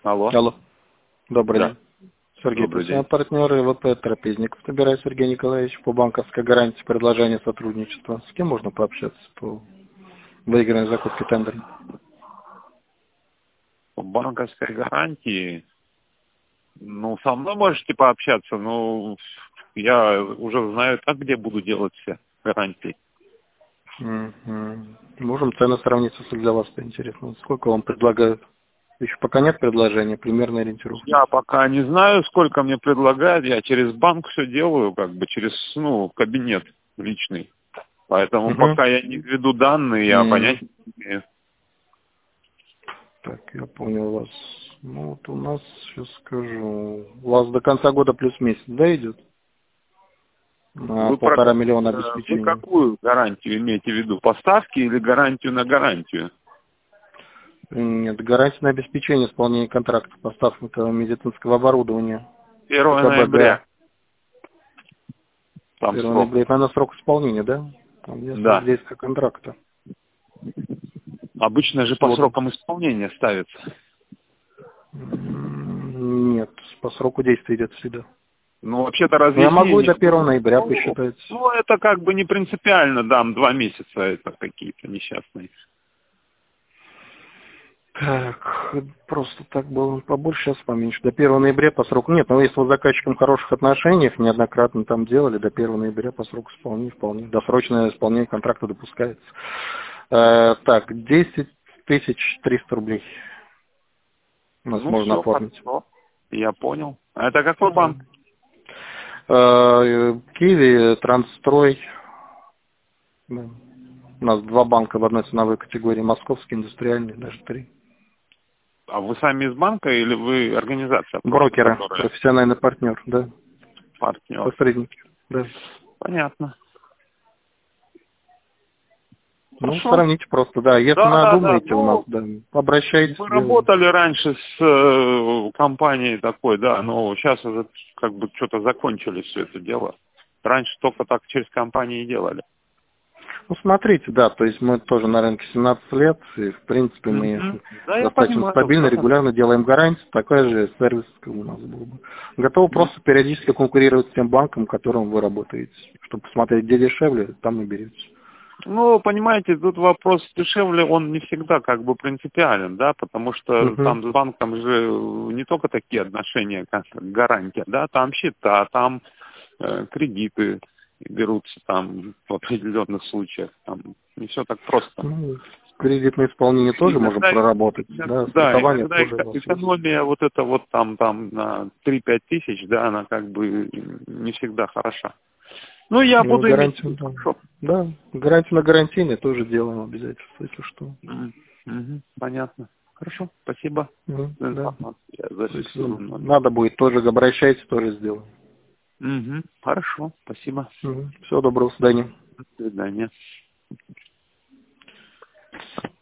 Алло. Алло. Добрый Да. день. Сергей, Добрый день. партнеры ВП Трапезников. Набираю Сергей Николаевич по банковской гарантии предложения сотрудничества. С кем можно пообщаться по выигранной закупке тендера? По банковской гарантии, ну, со мной можете пообщаться, но я уже знаю, так, где буду делать все гарантии. Мгм. Можем цены сравнить, если для вас это интересно. Сколько вам предлагают? Еще пока нет предложения, примерная ориентировка. Я пока не знаю, сколько мне предлагают, я через банк все делаю, как бы через, кабинет личный. Поэтому Угу. пока я не введу данные, я понять не имею. Так, я понял вас. Ну, вот у нас, сейчас скажу, у вас до конца года плюс месяц, да, идет? На Вы, 1,5 миллиона вы обеспечения. какую гарантию имеете в виду? Поставки или гарантию на гарантию? Нет, гарантия на обеспечение исполнения контракта поставки медицинского оборудования. 1 КБГ. ноября. Там 1 срок. ноября. Это на срок исполнения, да? Там где срок Да. действия контракта. Обычно же по Вот. срокам исполнения ставится. Нет, по сроку действия идет всегда. Ну, вообще-то Но я могу и до разъяснение. 1 ноября посчитать. Это как бы не принципиально, дам 2 месяца, это какие-то несчастные. Так, просто так было побольше, сейчас поменьше. До 1 ноября по сроку. Нет, но если вы с заказчиком в хороших отношениях, неоднократно там делали, до 1 ноября по сроку исполнения вполне. Досрочное исполнение контракта допускается. Так, 10 300 рублей у нас Ну, можно все, оформить. хорошо. Я понял. А это какой банк? Киви, Трансстрой. Да. У нас два банка в одной ценовой категории. Московский, индустриальный, даже 3. А вы сами из банка или вы организация просто, Брокеры, которая профессиональный партнер, да. партнер? Посредники, да. Понятно. Ну, Хорошо. сравните просто, да. Если Да. надумаете у нас, да, обращайтесь, Мы сделаем. работали раньше с компанией такой, да, но сейчас уже как бы что-то закончили все это дело. Раньше только так через компании и делали. Ну, смотрите, да, то есть мы тоже на рынке 17 лет, и, в принципе, мы Мгм. Да, я достаточно понимаю. стабильно, Да. регулярно делаем гарантию, такой же сервис как у нас был бы. Готовы Ну, просто периодически конкурировать с тем банком, которым вы работаете, чтобы посмотреть, где дешевле, там и берете. понимаете, тут вопрос дешевле, он не всегда как бы принципиален, да, потому что Угу. там с банком же не только такие отношения, как гарантия, да, там счета, там кредиты берутся там в определенных случаях, там не все так просто. Ну, кредитное исполнение тоже можем проработать, да, страхование Иногда тоже у вас есть. экономия вот это вот там на 3-5 тысяч, да, она как бы не всегда хороша. Ну, я Ну, буду иметь в гарантию, виду, да. хорошо. Да, гарантию на гарантийное тоже делаем обязательства, если что. Понятно. Хорошо, спасибо за Да. информацию. Я Если зафиксирую номер. надо будет, тоже обращайтесь, тоже сделаем. Хорошо, спасибо. Всего доброго, до свидания. До свидания.